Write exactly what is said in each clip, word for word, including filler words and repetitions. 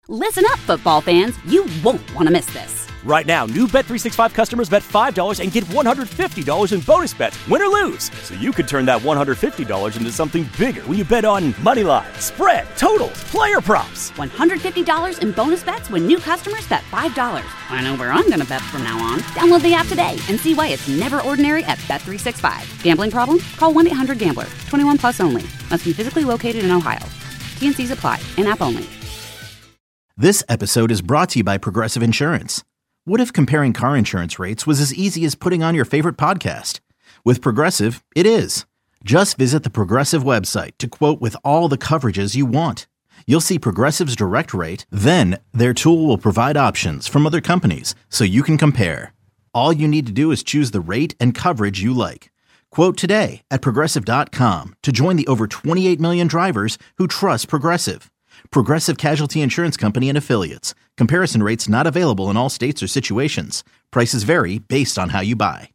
Listen up, football fans. You won't want to miss this. Right now, new Bet three sixty-five customers bet five dollars and get one hundred fifty dollars in bonus bets, win or lose. So you could turn that one hundred fifty dollars into something bigger when you bet on money line, spread, totals, player props. one hundred fifty dollars in bonus bets when new customers bet five dollars. I know where I'm going to bet from now on. Download the app today and see why it's never ordinary at Bet three sixty-five. Gambling problem? Call one eight hundred gambler. twenty-one plus only. Must be physically located in Ohio. T and C's apply. In-app only. This episode is brought to you by Progressive Insurance. What if comparing car insurance rates was as easy as putting on your favorite podcast? With Progressive, it is. Just visit the Progressive website to quote with all the coverages you want. You'll see Progressive's direct rate, then their tool will provide options from other companies so you can compare. All you need to do is choose the rate and coverage you like. Quote today at Progressive dot com to join the over twenty-eight million drivers who trust Progressive. Progressive Casualty Insurance Company and Affiliates. Comparison rates not available in all states or situations. Prices vary based on how you buy.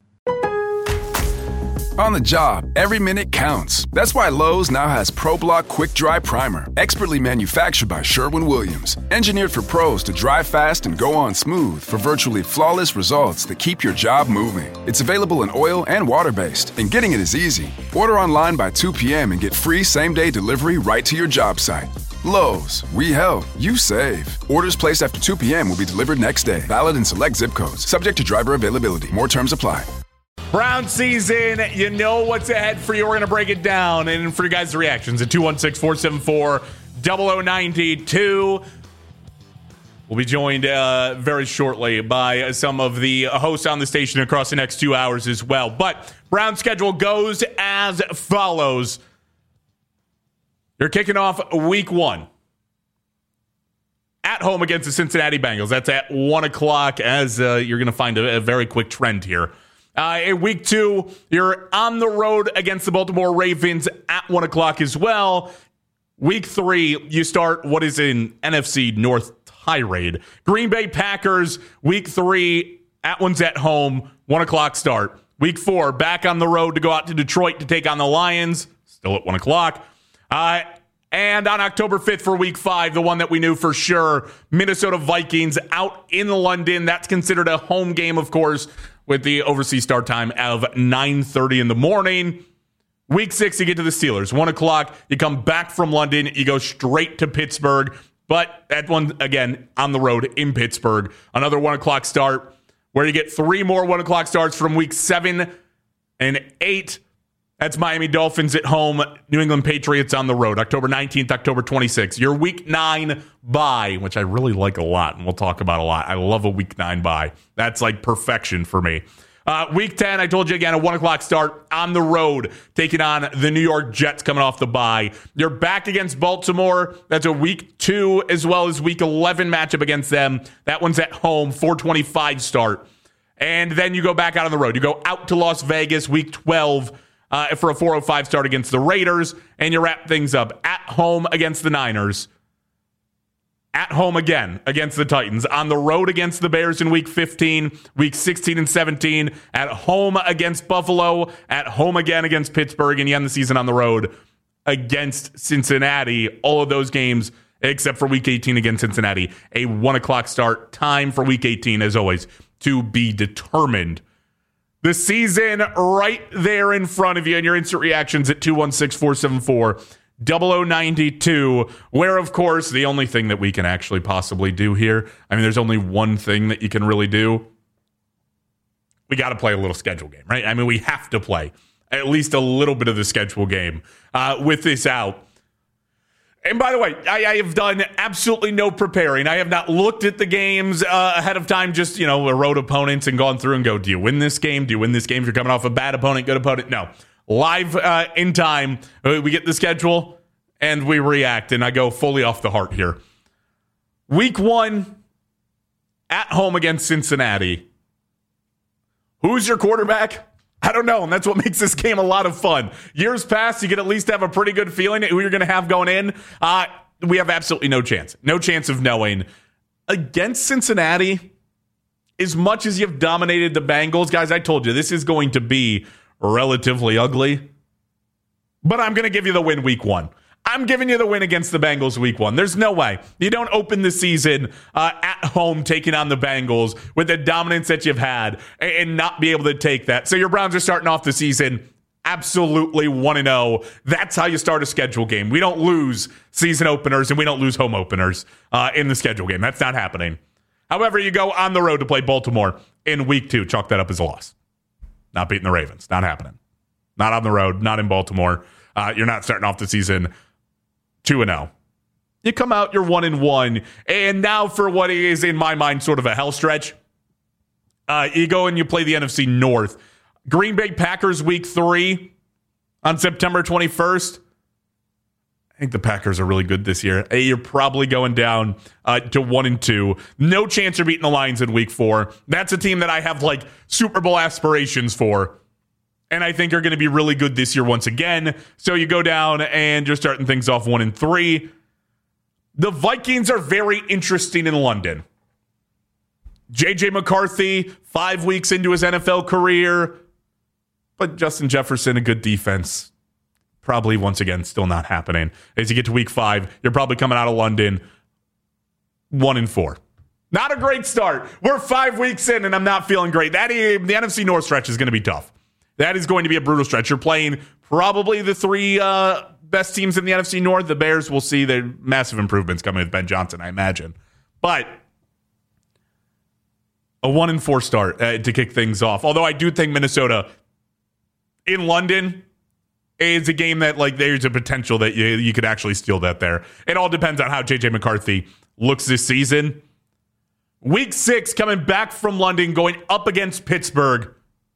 On the job, every minute counts. That's why Lowe's now has ProBlock Quick Dry Primer, expertly manufactured by Sherwin-Williams. Engineered for pros to dry fast and go on smooth for virtually flawless results that keep your job moving. It's available in oil and water-based, and getting it is easy. Order online by two p.m. and get free same-day delivery right to your job site. Lowe's, we help, you save. Orders placed after two p.m. will be delivered next day. Valid in select zip codes. Subject to driver availability. More terms apply. Brown season, you know what's ahead for you. We're going to break it down. And for you guys' reactions at two one six, four seven four, zero zero nine two. We'll be joined uh, very shortly by some of the hosts on the station across the next two hours as well. But Brown's schedule goes as follows. You're kicking off week one at home against the Cincinnati Bengals. That's at one o'clock, as uh, you're going to find a, a very quick trend here. Uh, in week two, you're on the road against the Baltimore Ravens at one o'clock as well. Week three, you start what is an N F C North tirade. Green Bay Packers, week three, at one's at home, one o'clock start. Week four, back on the road to go out to Detroit to take on the Lions, still at one o'clock. Uh, and on October fifth for week five, the one that we knew for sure, Minnesota Vikings out in London. That's considered a home game, of course, with the overseas start time of nine thirty in the morning. Week six, you get to the Steelers. one o'clock, you come back from London, you go straight to Pittsburgh. But that one, again, on the road in Pittsburgh. Another one o'clock start where you get three more one o'clock starts from week seven and eight. That's Miami Dolphins at home, New England Patriots on the road, October nineteenth, October twenty-sixth. Your week nine bye, which I really like a lot, and we'll talk about a lot. I love a week nine bye. That's like perfection for me. Uh, week ten, I told you again, a one o'clock start on the road, taking on the New York Jets coming off the bye. You're back against Baltimore. That's a week two as well as week eleven matchup against them. That one's at home, four twenty-five start. And then you go back out on the road. You go out to Las Vegas, week twelve, Uh, for a four oh five start against the Raiders, and you wrap things up at home against the Niners, at home again against the Titans, on the road against the Bears in week fifteen, week sixteen and seventeen, at home against Buffalo, at home again against Pittsburgh, and you end the season on the road against Cincinnati. All of those games except for week eighteen against Cincinnati. A one o'clock start time for week eighteen, as always, to be determined. The season right there in front of you, and your instant reactions at two one six, four seven four, zero zero nine two, where, of course, the only thing that we can actually possibly do here, I mean, there's only one thing that you can really do. We got to play a little schedule game, right? I mean, we have to play at least a little bit of the schedule game uh, with this out. And by the way, I, I have done absolutely no preparing. I have not looked at the games uh, ahead of time, just, you know, road opponents and gone through and go, do you win this game? Do you win this game if you're coming off a bad opponent, good opponent? No. Live uh, in time, uh, we get the schedule and we react, and I go fully off the heart here. Week one, at home against Cincinnati. Who's your quarterback? I don't know, and that's what makes this game a lot of fun. Years past, you can at least have a pretty good feeling who you're going to have going in. Uh, we have absolutely no chance. No chance of knowing. Against Cincinnati, as much as you've dominated the Bengals, guys, I told you, this is going to be relatively ugly. But I'm going to give you the win week one. I'm I'm giving you the win against the Bengals week one. There's no way. You don't open the season uh, at home taking on the Bengals with the dominance that you've had and, and not be able to take that. So your Browns are starting off the season absolutely one and oh. That's how you start a schedule game. We don't lose season openers and we don't lose home openers uh, in the schedule game. That's not happening. However, you go on the road to play Baltimore in week two. Chalk that up as a loss. Not beating the Ravens. Not happening. Not on the road. Not in Baltimore. Uh, you're not starting off the season two and oh. You come out, you're one and one. And now for what is, in my mind, sort of a hell stretch. Uh, you go and you play the N F C North. Green Bay Packers week three on September twenty-first. I think the Packers are really good this year. You're probably going down uh, to one and two. No chance you're beating the Lions in week four. That's a team that I have like Super Bowl aspirations for. And I think are going to be really good this year once again. So you go down and you're starting things off one and three. The Vikings are very interesting in London. J J McCarthy, five weeks into his N F L career. But Justin Jefferson, a good defense. Probably, once again, still not happening. As you get to week five, you're probably coming out of London one and four. Not a great start. We're five weeks in, and I'm not feeling great. That is, the N F C North stretch is going to be tough. That is going to be a brutal stretch. You're playing probably the three uh, best teams in the N F C North. The Bears, will see their massive improvements coming with Ben Johnson, I imagine. But a one and four start uh, to kick things off. Although I do think Minnesota in London is a game that, like, there's a potential that you, you could actually steal that there. It all depends on how J J McCarthy looks this season. Week six, coming back from London, going up against Pittsburgh.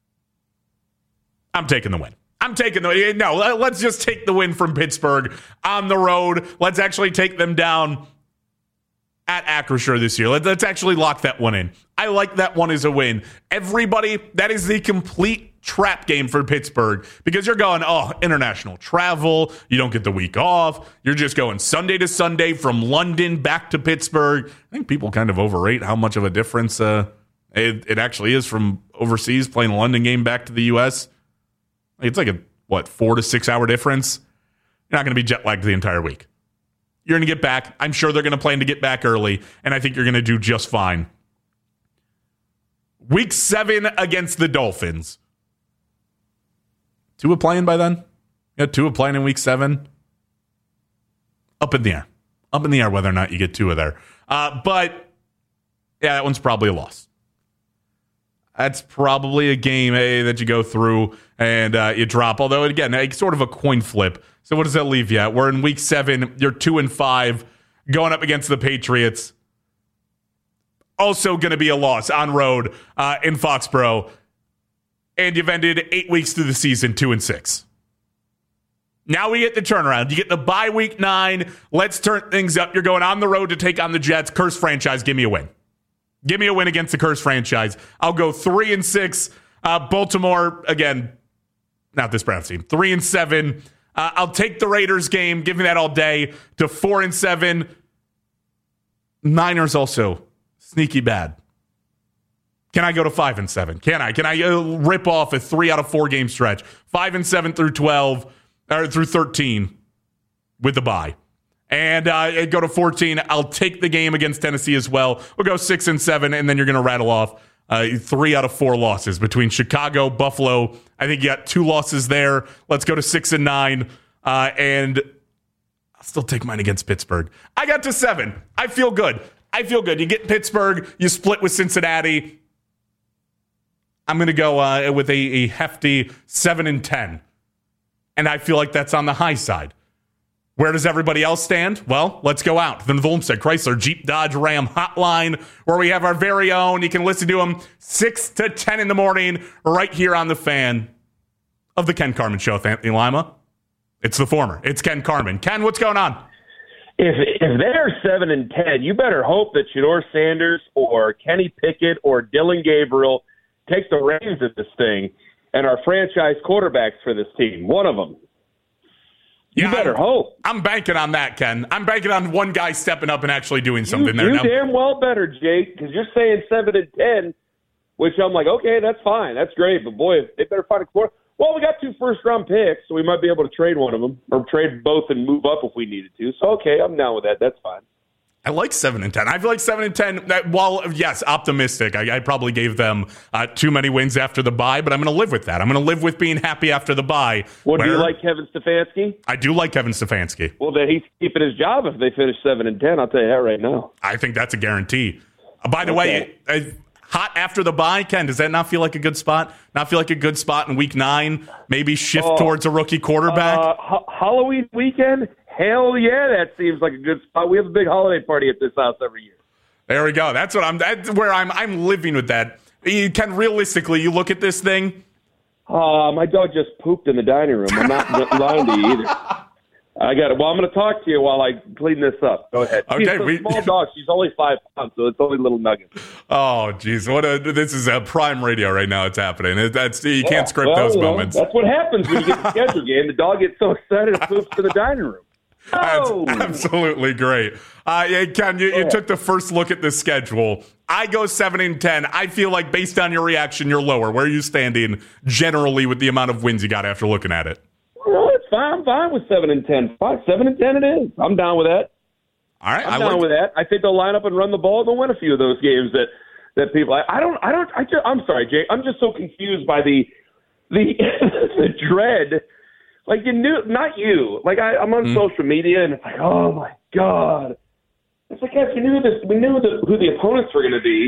I'm taking the win. I'm taking the no. Let's just take the win from Pittsburgh on the road. Let's actually take them down at Acrisure this year. Let's, let's actually lock that one in. I like that one as a win. Everybody, that is the complete trap game for Pittsburgh because you're going, oh, international travel. You don't get the week off. You're just going Sunday to Sunday from London back to Pittsburgh. I think people kind of overrate how much of a difference uh, it, it actually is from overseas playing a London game back to the U S. It's like a, what, four to six hour difference. You're not going to be jet lagged the entire week. You're going to get back. I'm sure they're going to plan to get back early, and I think you're going to do just fine. Week seven against the Dolphins. Tua playing by then? You got Tua playing in week seven? Up in the air. Up in the air whether or not you get Tua there. Uh, but, yeah, that one's probably a loss. That's probably a game eh, that you go through and uh, you drop. Although, again, it's sort of a coin flip. So what does that leave you at? We're in week seven. You're two and five going up against the Patriots. Also going to be a loss on road uh, in Foxborough. And you've ended eight weeks through the season, two and six. Now we get the turnaround. You get the bye week nine. Let's turn things up. You're going on the road to take on the Jets. Curse franchise. Give me a win. Give me a win against the Curse franchise. I'll go three and six. Uh, Baltimore, again, not this Browns team. Three and seven. Uh, I'll take the Raiders game. Give me that all day to four and seven. Niners also sneaky bad. Can I go to five and seven? Can I? Can I uh, rip off a three out of four game stretch? Five and seven through twelve or through thirteen with the bye. And uh, go to fourteen. I'll take the game against Tennessee as well. We'll go six and seven, and then you're going to rattle off uh, three out of four losses between Chicago, Buffalo. I think you got two losses there. Let's go to six and nine, uh, and I'll still take mine against Pittsburgh. I got to seven. I feel good. I feel good. You get Pittsburgh. You split with Cincinnati. I'm going to go uh, with a, a hefty seven and ten, and I feel like that's on the high side. Where does everybody else stand? Well, let's go out. The Volmstead Chrysler Jeep Dodge Ram hotline, where we have our very own. You can listen to them six to ten in the morning right here on the Fan of the Ken Carman Show with Anthony Lima. It's the former. It's Ken Carman. Ken, what's going on? If if they're seven and ten, you better hope that Shedeur Sanders or Kenny Pickett or Dylan Gabriel take the reins of this thing and are franchise quarterbacks for this team. One of them. You yeah, better I'm, hope. I'm banking on that, Ken. I'm banking on one guy stepping up and actually doing something you, there. You now. damn well better, Jake, because you're saying seven and ten, which I'm like, okay, that's fine, that's great, but boy, if they better find a quarter. well, we got two first-round picks, so we might be able to trade one of them or trade both and move up if we needed to. So, okay, I'm down with that. That's fine. I like seven and ten. I feel like seven and ten. That, while yes, optimistic, I, I probably gave them uh, too many wins after the bye, but I'm going to live with that. I'm going to live with being happy after the bye. Well, do you like Kevin Stefanski? I do like Kevin Stefanski. Well, then he's keeping his job if they finish seven and ten. I'll tell you that right now. I think that's a guarantee. Uh, by the Okay. way, uh, hot after the bye, Ken. Does that not feel like a good spot? Not feel like a good spot in week nine? Maybe shift Oh, towards a rookie quarterback. Uh, ha- Halloween weekend. Hell yeah, that seems like a good spot. We have a big holiday party at this house every year. There we go. That's what I'm. That's where I'm. I'm living with that. You can realistically, you look at this thing. Uh, my dog just pooped in the dining room. I'm not lying to you either. I got it. Well, I'm going to talk to you while I clean this up. Go ahead. Okay, She's a we- small dog. She's only five pounds, so it's only little nuggets. Oh, geez, what a! This is a prime radio right now. It's happening. It, that's you can't script Well, those you know, moments. That's what happens when you get the schedule game. The dog gets so excited it poops in the dining room. That's Oh! absolutely great. Uh, yeah, Ken, you, you Yeah. took the first look at the schedule. I go seven and ten. I feel like based on your reaction, you're lower. Where are you standing generally with the amount of wins you got after looking at it? No, it's fine. I'm fine with seven and ten. Fine, seven and ten it is. I'm down with that. All right, I'm I down like with that. I think they'll line up and run the ball and they'll win a few of those games that, that people. I, I don't. I don't. I just, I'm sorry, Jake. I'm just so confused by the the the dread. Like you knew, not you. Like I, I'm on Mm. social media and it's like, oh my god. It's like, yes, we knew this. We knew the, who the opponents were going to be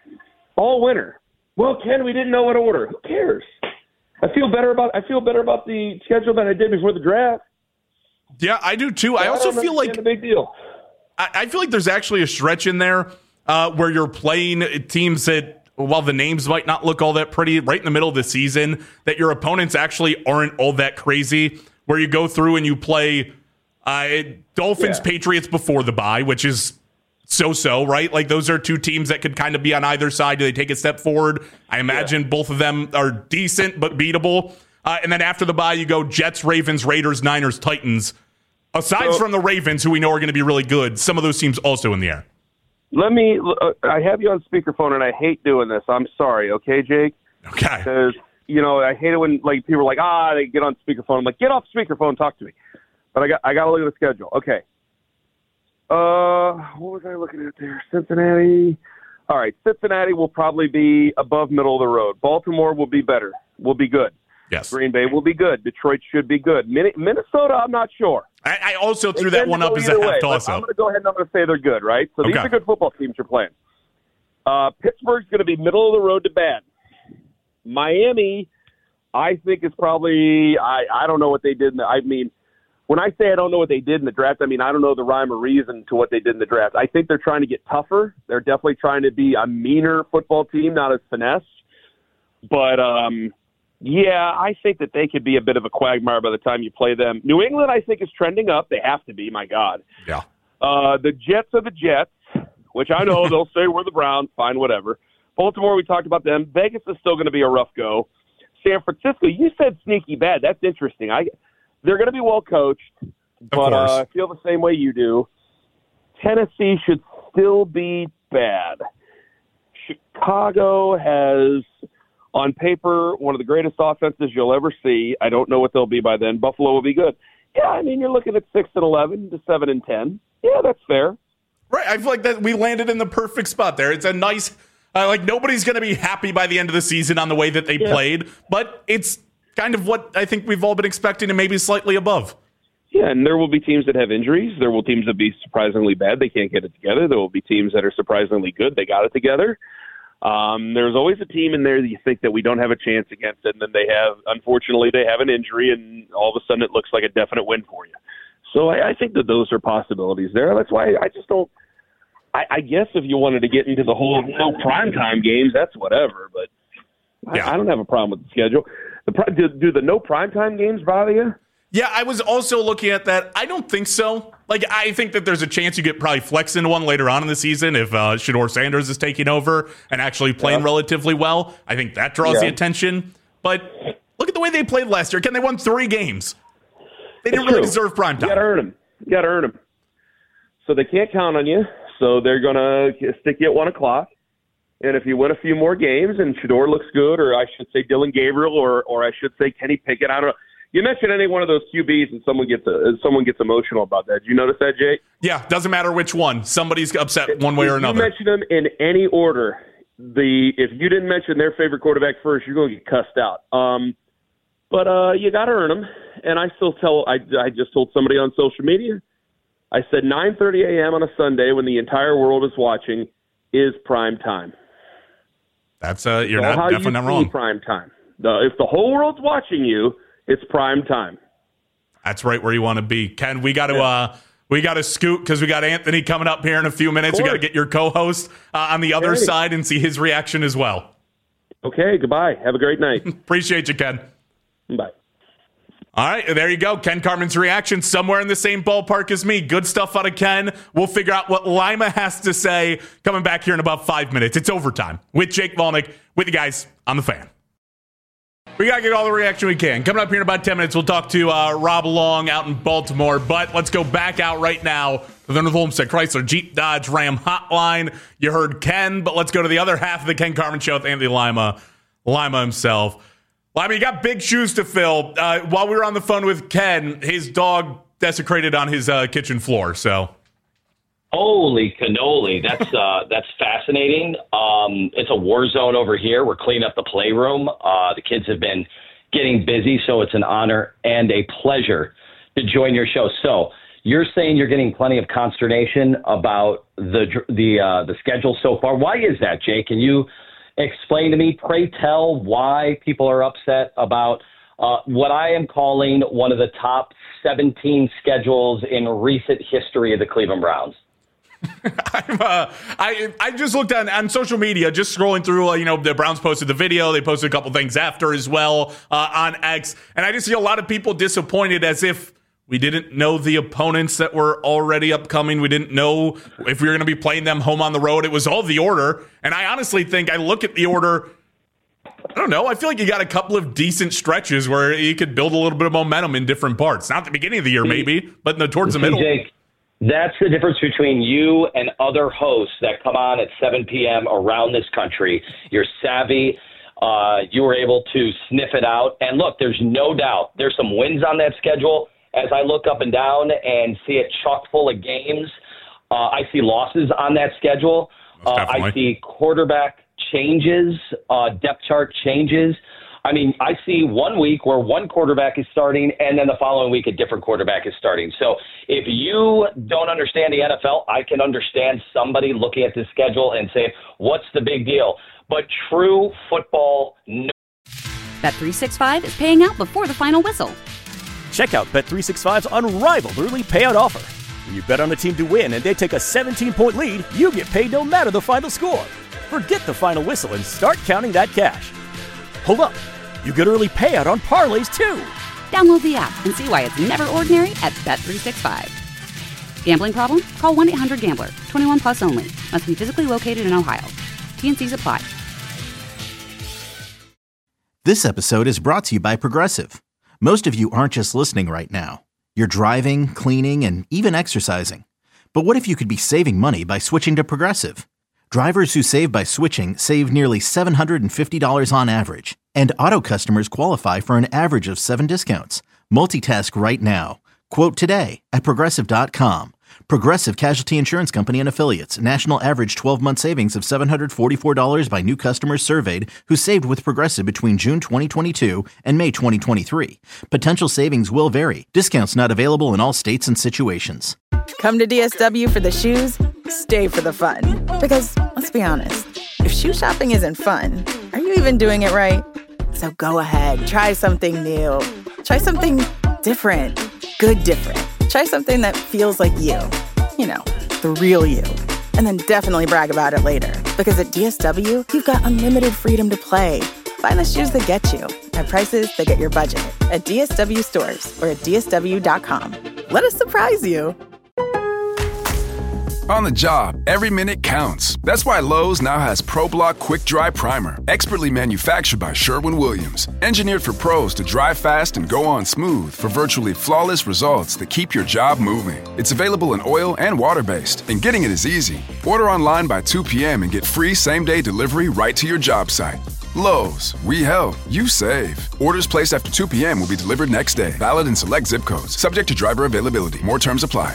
all winter. Well, Ken, we didn't know what order. Who cares? I feel better about. I feel better about the schedule than I did before the draft. Yeah, I do too. I also don't feel like understand the big deal. I, I feel like there's actually a stretch in there uh, where you're playing teams that, while the names might not look all that pretty, right in the middle of the season, that your opponents actually aren't all that crazy. Where you go through and you play uh, Dolphins, Yeah. Patriots before the bye, which is so-so, right? Like those are two teams that could kind of be on either side. Do they take a step forward? I imagine both of them are decent but beatable. Uh, and then after the bye, you go Jets, Ravens, Raiders, Niners, Titans. Aside So- from the Ravens, who we know are going to be really good, some of those teams also in the air. Let me. Uh, I have you on speakerphone, and I hate doing this. I'm sorry, okay, Jake? Okay. Because you know I hate it when like people are like, ah, they get on speakerphone. I'm like, get off speakerphone, talk to me. But I got I got to look at the schedule. Okay. Uh, what was I looking at there? Cincinnati. All right, Cincinnati will probably be above middle of the road. Baltimore will be better. Will be good. Yes. Green Bay will be good. Detroit should be good. Min- Minnesota, I'm not sure. I, I also threw They that tend one to up go as a either half way, but toss I'm up. going to go ahead and I'm going to say they're good, right? So these Okay. are good football teams you're playing. Uh, Pittsburgh's going to be middle of the road to bad. Miami, I think is probably I, I don't know what they did. In the, I mean, when I say I don't know what they did in the draft, I mean I don't know the rhyme or reason to what they did in the draft. I think they're trying to get tougher. They're definitely trying to be a meaner football team, not as finesse. But um, yeah, I think that they could be a bit of a quagmire by the time you play them. New England, I think, is trending up. They have to be. My God. Yeah. Uh, the Jets are the Jets, which I know they'll say we're the Browns. Fine, whatever. Baltimore, we talked about them. Vegas is still going to be a rough go. San Francisco, you said sneaky bad. That's interesting. I, they're going to be well coached, but uh, I feel the same way you do. Tennessee should still be bad. Chicago has, on paper, one of the greatest offenses you'll ever see. I don't know what they'll be by then. Buffalo will be good. Yeah, I mean, you're looking at six and eleven to seven and ten. Yeah, that's fair. Right. I feel like that we landed in the perfect spot there. It's a nice, uh, like nobody's going to be happy by the end of the season on the way that they Yeah. played, but it's kind of what I think we've all been expecting and maybe slightly above. Yeah, and there will be teams that have injuries. There will teams that be surprisingly bad. They can't get it together. There will be teams that are surprisingly good. They got it together. Um, there's always a team in there that you think that we don't have a chance against it, and then they have, unfortunately, they have an injury, and all of a sudden it looks like a definite win for you. So I, I think that those are possibilities there. That's why I just don't. I, I guess if you wanted to get into the whole no primetime games, that's whatever. But Yeah. I, I don't have a problem with the schedule. The pri- do, do the no primetime games bother you? Yeah, I was also looking at that. I don't think so. Like, I think that there's a chance you get probably flex into one later on in the season if uh, Shedeur Sanders is taking over and actually playing Yeah. relatively well. I think that draws Yeah. the attention. But look at the way they played last year. Ken, they won three games. They didn't It's really true. deserve prime You got to time. earn them. You got to earn them. So they can't count on you. So they're going to stick you at one o'clock. And if you win a few more games and Shedeur looks good, or I should say Dillon Gabriel, or or I should say Kenny Pickett, I don't know. You mentioned any one of those Q Bs and someone gets a, someone gets emotional about that. Did you notice that, Jake? Yeah, doesn't matter which one. Somebody's upset one way if or another. You mention them in any order. The if you didn't mention their favorite quarterback first, you're going to get cussed out. Um, but uh, you got to earn them. And I still tell I I just told somebody on social media. I said nine thirty a.m. on a Sunday when the entire world is watching is prime time. That's uh, you're so not definitely not wrong. Prime time. The, if the whole world's watching you, it's prime time. That's right where you want to be, Ken. We got to yeah. uh, we got to scoot because we got Anthony coming up here in a few minutes. We got to get your co-host uh, on the other hey. side and see his reaction as well. Okay. Goodbye. Have a great night. Appreciate you, Ken. Bye. All right, there you go. Ken Carman's reaction, somewhere in the same ballpark as me. Good stuff out of Ken. We'll figure out what Lima has to say coming back here in about five minutes. It's overtime with Jake Volnick, with you guys on The Fan. We got to get all the reaction we can. Coming up here in about ten minutes, we'll talk to uh, Rob Long out in Baltimore. But let's go back out right now to the North Olmsted Chrysler Jeep Dodge Ram hotline. You heard Ken, but let's go to the other half of the Ken Carman Show with Anthony Lima, Lima himself. Well, I mean, you got big shoes to fill. Uh, while we were on the phone with Ken, his dog desecrated on his uh, kitchen floor. So, holy cannoli, that's uh, that's fascinating. Um, it's a war zone over here. We're cleaning up the playroom. Uh, the kids have been getting busy, so it's an honor and a pleasure to join your show. So, you're saying you're getting plenty of consternation about the the uh, the schedule so far. Why is that, Jake? Can you explain to me, pray tell, why people are upset about uh, what I am calling one of the top seventeen schedules in recent history of the Cleveland Browns? I'm, uh, I I just looked on, on social media, just scrolling through, uh, you know, the Browns posted the video. They posted a couple things after as well uh, on X. And I just see a lot of people disappointed as if we didn't know the opponents that were already upcoming. We didn't know if we were going to be playing them home on the road. It was all the order. And I honestly think I look at the order, I don't know, I feel like you got a couple of decent stretches where you could build a little bit of momentum in different parts. Not at the beginning of the year, maybe, but in the, towards the middle. Jake, that's the difference between you and other hosts that come on at seven p.m. around this country. You're savvy. Uh, you were able to sniff it out. And look, there's no doubt there's some wins on that schedule. As I look up and down and see it chock full of games, uh, I see losses on that schedule. Uh, I see quarterback changes, uh, depth chart changes. I mean, I see one week where one quarterback is starting, and then the following week a different quarterback is starting. So if you don't understand the N F L, I can understand somebody looking at this schedule and saying, what's the big deal? But true football, no. Bet three sixty-five is paying out before the final whistle. Check out Bet three sixty-five's unrivaled early payout offer. When you bet on a team to win and they take a seventeen-point lead, you get paid no matter the final score. Forget the final whistle and start counting that cash. Hold up. You get early payout on parlays, too. Download the app and see why it's never ordinary at Bet three sixty-five. Gambling problem? Call one eight hundred gambler. twenty-one plus only. Must be physically located in Ohio. T and C's apply. This episode is brought to you by Progressive. Most of you aren't just listening right now. You're driving, cleaning, and even exercising. But what if you could be saving money by switching to Progressive? Drivers who save by switching save nearly seven hundred fifty dollars on average. And auto customers qualify for an average of seven discounts. Multitask right now. Quote today at Progressive dot com. Progressive Casualty Insurance Company and Affiliates. National average twelve-month savings of seven hundred forty-four dollars by new customers surveyed who saved with Progressive between June twenty twenty-two and May twenty twenty-three. Potential savings will vary. Discounts not available in all states and situations. Come to D S W for the shoes, stay for the fun. Because, let's be honest, if shoe shopping isn't fun, are you even doing it right? So go ahead, try something new. Try something different. Good different. Try something that feels like you. You know, the real you. And then definitely brag about it later. Because at D S W, you've got unlimited freedom to play. Find the shoes that get you at prices that get your budget at D S W stores or at D S W dot com. Let us surprise you. On the job, every minute counts. That's why Lowe's now has ProBlock Quick Dry Primer, expertly manufactured by Sherwin-Williams. Engineered for pros to dry fast and go on smooth for virtually flawless results that keep your job moving. It's available in oil and water-based, and getting it is easy. Order online by two p.m. and get free same-day delivery right to your job site. Lowe's, we help, you save. Orders placed after two p.m. will be delivered next day. Valid in select zip codes. Subject to driver availability. More terms apply.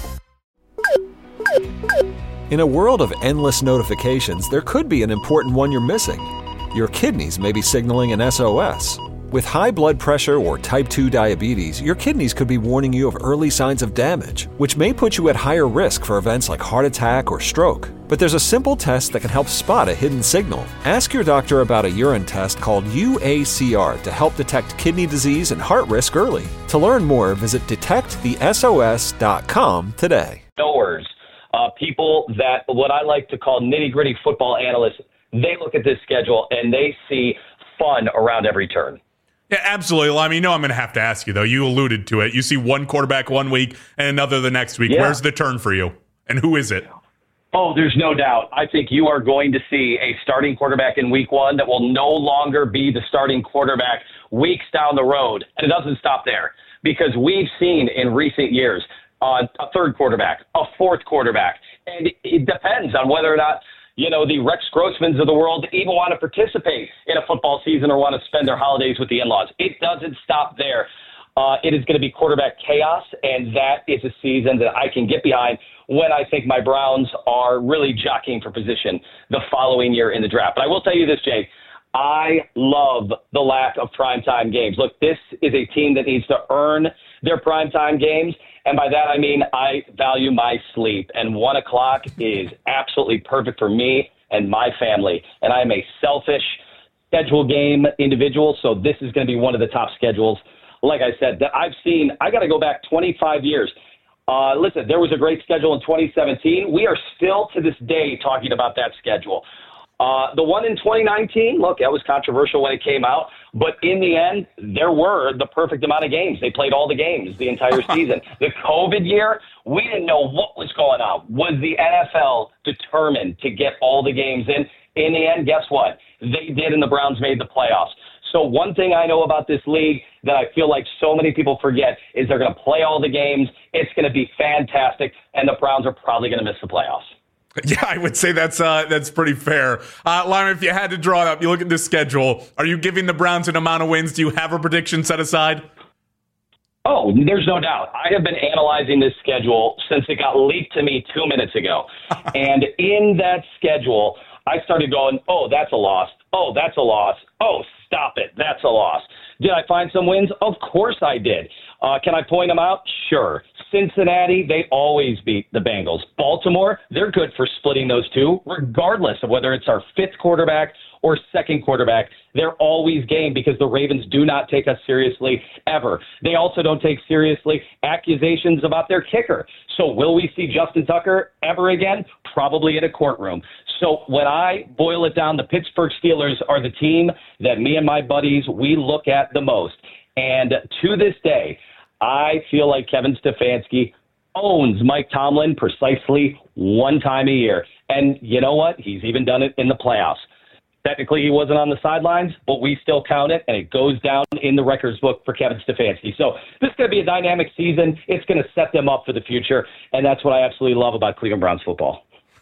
In a world of endless notifications, there could be an important one you're missing. Your kidneys may be signaling an S O S. With high blood pressure or type two diabetes, your kidneys could be warning you of early signs of damage, which may put you at higher risk for events like heart attack or stroke. But there's a simple test that can help spot a hidden signal. Ask your doctor about a urine test called U A C R to help detect kidney disease and heart risk early. To learn more, visit detect the S O S dot com today. Knowers, uh, people that what I like to call nitty-gritty football analysts, they look at this schedule and they see fun around every turn. Yeah, absolutely. Well, I mean, you know I'm going to have to ask you, though. You alluded to it. You see one quarterback one week and another the next week. Yeah. Where's the turn for you? And who is it? Oh, there's no doubt. I think you are going to see a starting quarterback in week one that will no longer be the starting quarterback weeks down the road. And it doesn't stop there, because we've seen in recent years uh, a third quarterback, a fourth quarterback. And it depends on whether or not, you know, the Rex Grossmans of the world even want to participate in a football season or want to spend their holidays with the in-laws. It doesn't stop there. Uh, it is going to be quarterback chaos, and that is a season that I can get behind when I think my Browns are really jockeying for position the following year in the draft. But I will tell you this, Jake, I love the lack of primetime games. Look, this is a team that needs to earn their primetime games, and by that I mean I value my sleep, and one o'clock is absolutely perfect for me and my family, and I am a selfish schedule game individual, so this is going to be one of the top schedules, like I said, that I've seen. I got to go back twenty-five years. Uh, listen, there was a great schedule in twenty seventeen. We are still to this day talking about that schedule. Uh, the one in twenty nineteen, look, that was controversial when it came out, but in the end, there were the perfect amount of games. They played all the games the entire season. The COVID year, we didn't know what was going on. Was the N F L determined to get all the games in? In the end, guess what? They did, and the Browns made the playoffs. So one thing I know about this league that I feel like so many people forget is they're going to play all the games. It's going to be fantastic, and the Browns are probably going to miss the playoffs. Yeah, I would say that's uh, that's pretty fair. Uh, Lima, if you had to draw it up, you look at this schedule. Are you giving the Browns an amount of wins? Do you have a prediction set aside? Oh, there's no doubt. I have been analyzing this schedule since it got leaked to me two minutes ago. And in that schedule, I started going, oh, that's a loss. Oh, that's a loss. Oh, stop it. That's a loss. Did I find some wins? Of course I did. Uh, can I point them out? Sure. Cincinnati, they always beat the Bengals. Baltimore, they're good for splitting those two, regardless of whether it's our fifth quarterback or second quarterback. They're always game because the Ravens do not take us seriously ever. They also don't take seriously accusations about their kicker. So will we see Justin Tucker ever again? Probably in a courtroom. So when I boil it down, the Pittsburgh Steelers are the team that me and my buddies, we look at the most. And to this day, I feel like Kevin Stefanski owns Mike Tomlin precisely one time a year. And you know what? He's even done it in the playoffs. Technically, he wasn't on the sidelines, but we still count it, and it goes down in the records book for Kevin Stefanski. So this is going to be a dynamic season. It's going to set them up for the future, and that's what I absolutely love about Cleveland Browns football.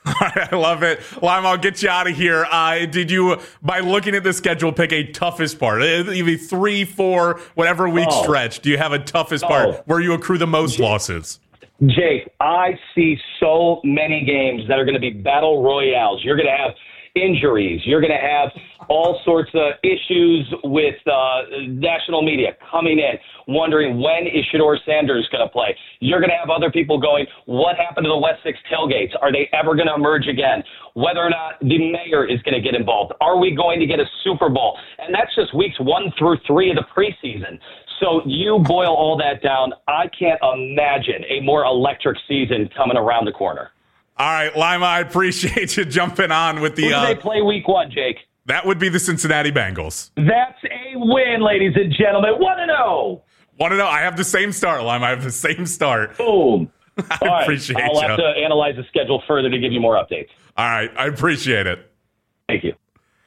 I love it. Lime, I'll get you out of here. Uh, did you, by looking at the schedule, pick a toughest part? Maybe three, four, whatever week oh. stretch. Do you have a toughest oh. part where you accrue the most Jake, losses? Jake, I see so many games that are going to be battle royales. You're going to have injuries. You're going to have all sorts of issues with uh, national media coming in, wondering when is Shedeur Sanders going to play. You're going to have other people going, what happened to the West Six tailgates? Are they ever going to emerge again? Whether or not the mayor is going to get involved. Are we going to get a Super Bowl? And that's just weeks one through three of the preseason. So you boil all that down, I can't imagine a more electric season coming around the corner. All right, Lima, I appreciate you jumping on with the... Who do uh, they play week one, Jake? That would be the Cincinnati Bengals. That's a win, ladies and gentlemen. one and oh. one and oh. I have the same start, Lima. I have the same start. Boom. I All right, appreciate I'll you. have to analyze the schedule further to give you more updates. All right. I appreciate it. Thank you.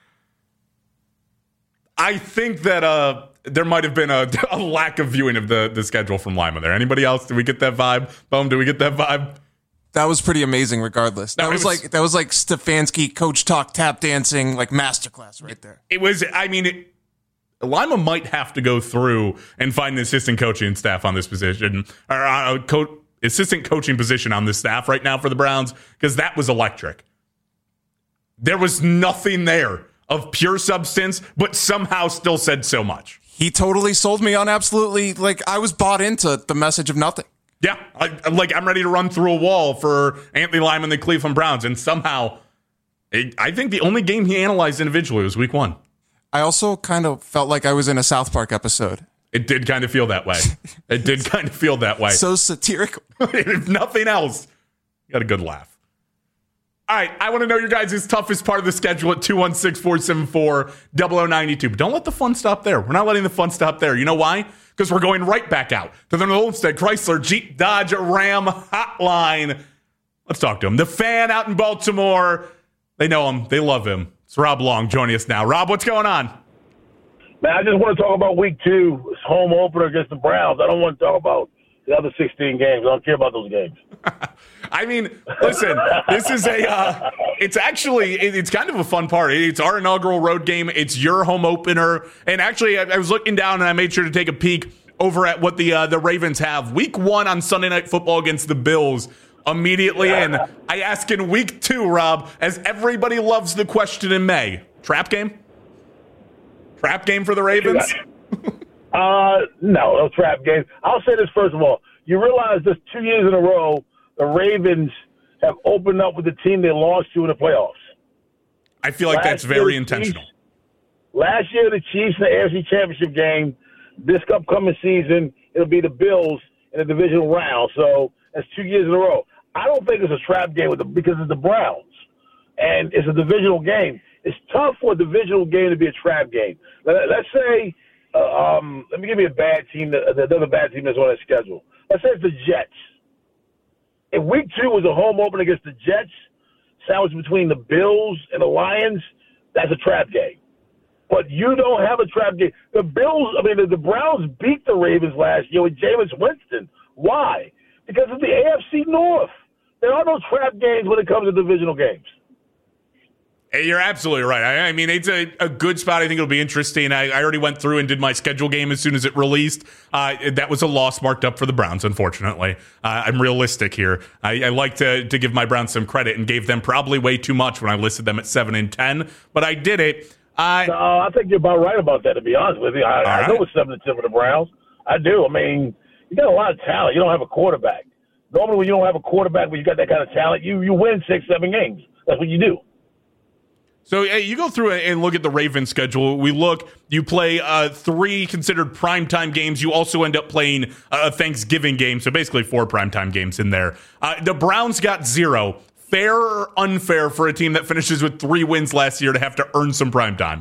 I think that uh, there might have been a, a lack of viewing of the, the schedule from Lima there. Anybody else? Did we get that vibe? Boom, did we get that vibe? That was pretty amazing regardless. That No, was, was like that was like Stefanski coach talk tap dancing like masterclass right there. It was, I mean, it, Lima might have to go through and find the assistant coaching staff on this position, or uh, co- assistant coaching position on this staff right now for the Browns, because that was electric. There was nothing there of pure substance, but somehow still said so much. He totally sold me on absolutely, like I was bought into the message of nothing. Yeah, I, like I'm ready to run through a wall for Anthony Lima and the Cleveland Browns, and somehow, it, I think the only game he analyzed individually was Week One. I also kind of felt like I was in a South Park episode. It did kind of feel that way. It did kind of feel that way. So satirical. If nothing else, you got a good laugh. All right, I want to know your guys' toughest part of the schedule at two one six, four seven four, zero zero nine two. But don't let the fun stop there. We're not letting the fun stop there. You know why? Because we're going right back out to the Olmsted Chrysler Jeep Dodge Ram hotline. Let's talk to him. The fan out in Baltimore. They know him. They love him. It's Rob Long joining us now. Rob, what's going on? Man, I just want to talk about week two. It's home opener against the Browns. I don't want to talk about the other sixteen games. I don't care about those games. I mean, listen, this is a, uh, it's actually, it's kind of a fun part. It's our inaugural road game. It's your home opener. And actually, I, I was looking down and I made sure to take a peek over at what the uh, the Ravens have. Week one on Sunday Night Football against the Bills. Immediately in. I ask in week two, Rob, as everybody loves the question in May. Trap game? Trap game for the Ravens? uh, no, no trap game. I'll say this first of all. You realize this two years in a row, the Ravens have opened up with the team they lost to in the playoffs. I feel like last that's very year, intentional. Chiefs, last year, the Chiefs in the A F C Championship game. This upcoming season, it'll be the Bills in the divisional round. So that's two years in a row. I don't think it's a trap game with the, because it's the Browns, and it's a divisional game. It's tough for a divisional game to be a trap game. Let, let's say, uh, um, let me give you a bad team, that, another bad team that's on that schedule. Let's say it's the Jets. If week two was a home opener against the Jets, sandwiched between the Bills and the Lions, that's a trap game. But you don't have a trap game. The Bills, I mean, the, the Browns beat the Ravens last year with Jameis Winston. Why? Because of the A F C North. There are no trap games when it comes to divisional games. Hey, you're absolutely right. I, I mean, it's a, a good spot. I think it'll be interesting. I, I already went through and did my schedule game as soon as it released. Uh, that was a loss marked up for the Browns, unfortunately. Uh, I'm realistic here. I, I like to, to give my Browns some credit and gave them probably way too much when I listed them at seven and ten, but I did it. Uh, no, I think you're about right about that, to be honest with you. I, I right. know it's seven and ten for the Browns. I do. I mean, you got a lot of talent. You don't have a quarterback. Normally, when you don't have a quarterback, when you got that kind of talent, you, you win six, seven games. That's what you do. So uh, you go through and look at the Ravens schedule. We look, you play uh, three considered primetime games. You also end up playing a Thanksgiving game, so basically four primetime games in there. Uh, the Browns got zero. Fair or unfair for a team that finishes with three wins last year to have to earn some primetime?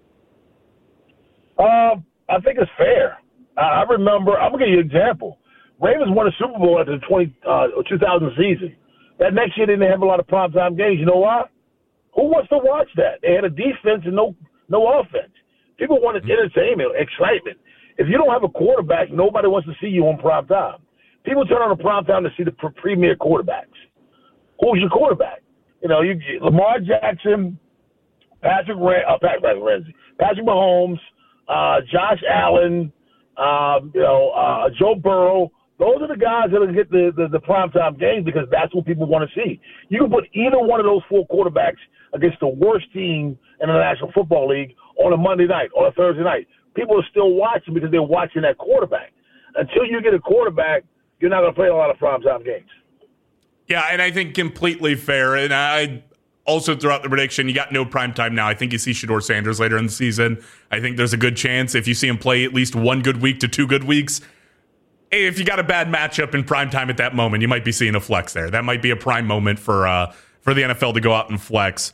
Uh, I think it's fair. I remember, I'm going to give you an example. Ravens won a Super Bowl after the twenty, uh, two thousand season. That next year, they didn't have a lot of primetime games. You know why? Who wants to watch that? They had a defense and no no offense. People wanted entertainment, excitement. If you don't have a quarterback, nobody wants to see you on primetime. People turn on the primetime to see the premier quarterbacks. Who's your quarterback? You know, you Lamar Jackson, Patrick Ram- uh, Patrick, Patrick, Patrick Mahomes, uh, Josh Allen, uh, you know, uh, Joe Burrow. Those are the guys that will get the, the, the primetime games because that's what people want to see. You can put either one of those four quarterbacks against the worst team in the National Football League on a Monday night, on a Thursday night. People are still watching because they're watching that quarterback. Until you get a quarterback, you're not going to play a lot of primetime games. Yeah, and I think completely fair. And I also throughout the prediction, you got no primetime now. I think you see Shedeur Sanders later in the season. I think there's a good chance if you see him play at least one good week to two good weeks. If you got a bad matchup in primetime at that moment, you might be seeing a flex there. That might be a prime moment for uh, for the N F L to go out and flex.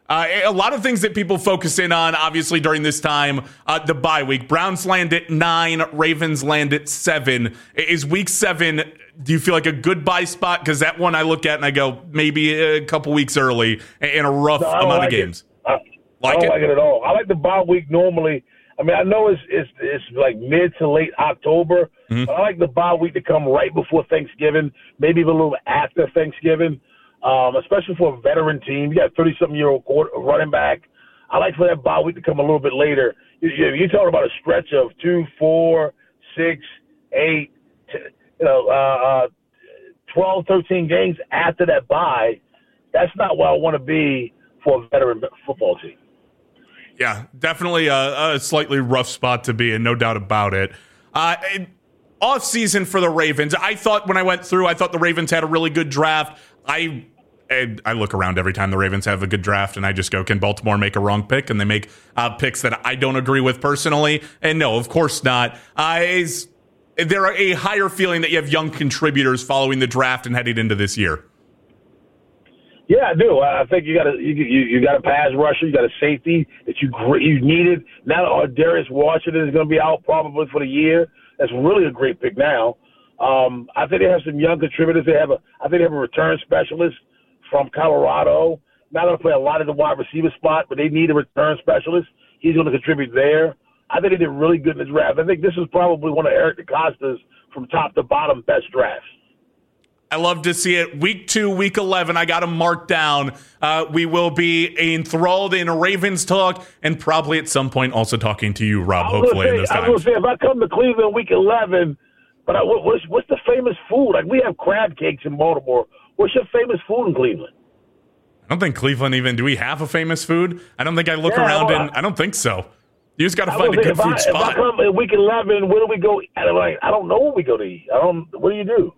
Uh, a lot of things that people focus in on, obviously, during this time, uh, the bye week. Browns land at nine, Ravens land at seven. Is week seven, do you feel like a good bye spot? Because that one I look at and I go, maybe a couple weeks early in a rough no, amount like of games. I, like I don't it? like it at all. I like the bye week normally. I mean, I know it's it's, it's like mid to late October, mm-hmm. but I like the bye week to come right before Thanksgiving, maybe even a little after Thanksgiving. Um, especially for a veteran team. You got a thirty-something-year-old running back. I like for that bye week to come a little bit later. You, you, you're talking about a stretch of two, four, six, eight, t- you know, uh, uh, twelve, thirteen games after that bye. That's not where I want to be for a veteran football team. Yeah, definitely a, a slightly rough spot to be in, no doubt about it. Uh, it off season for the Ravens. I thought when I went through, I thought the Ravens had a really good draft. I I look around every time the Ravens have a good draft, and I just go, can Baltimore make a wrong pick? And they make uh, picks that I don't agree with personally. And no, of course not. Uh, is there a higher feeling that you have young contributors following the draft and heading into this year? Yeah, I do. I think you got a you, you, you got a pass rusher, you got a safety that you you needed. Now Darius Washington is going to be out probably for the year. That's really a great pick now. Um, I think they have some young contributors. They have a I think they have a return specialist from Colorado. Not going to play a lot of the wide receiver spot, but they need a return specialist. He's going to contribute there. I think they did really good in the draft. I think this is probably one of Eric DeCosta's from top to bottom best drafts. I love to see it. Week two, week eleven, I got them marked down. Uh, we will be enthralled in a Ravens talk and probably at some point also talking to you, Rob, hopefully say, in this time. I was going to say, if I come to Cleveland week eleven, but I, what's, what's the famous food? Like, we have crab cakes in Baltimore. What's your famous food in Cleveland? I don't think Cleveland even, do we have a famous food? I don't think I look yeah, around well, and I don't think so. You just got to I find a good if food I, spot. If I come in week eleven, where do we go? I don't, like, I don't know where we go to eat. I don't, what do you do?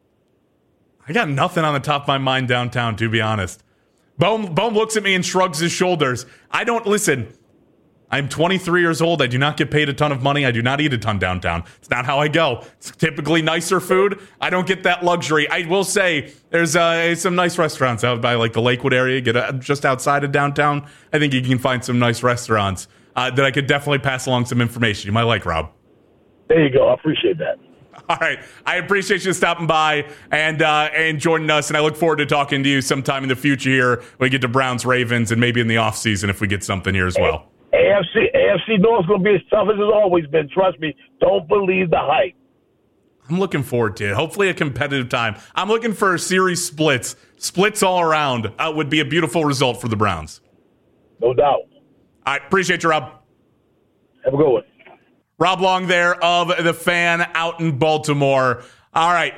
I got nothing on the top of my mind downtown, to be honest. Bohm, Bohm looks at me and shrugs his shoulders. I don't, listen, I'm twenty-three years old. I do not get paid a ton of money. I do not eat a ton downtown. It's not how I go. It's typically nicer food. I don't get that luxury. I will say there's uh, some nice restaurants out by like the Lakewood area, get uh, just outside of downtown. I think you can find some nice restaurants uh, that I could definitely pass along some information you might like, Rob. There you go. I appreciate that. All right. I appreciate you stopping by and uh, and joining us, and I look forward to talking to you sometime in the future here when we get to Browns Ravens and maybe in the offseason if we get something here as well. A F C A F C North's going to be as tough as it's always been. Trust me. Don't believe the hype. I'm looking forward to it. Hopefully a competitive time. I'm looking for a series splits. Splits all around uh, would be a beautiful result for the Browns. No doubt. I appreciate you, Rob. Have a good one. Rob Long there of The Fan out in Baltimore. All right.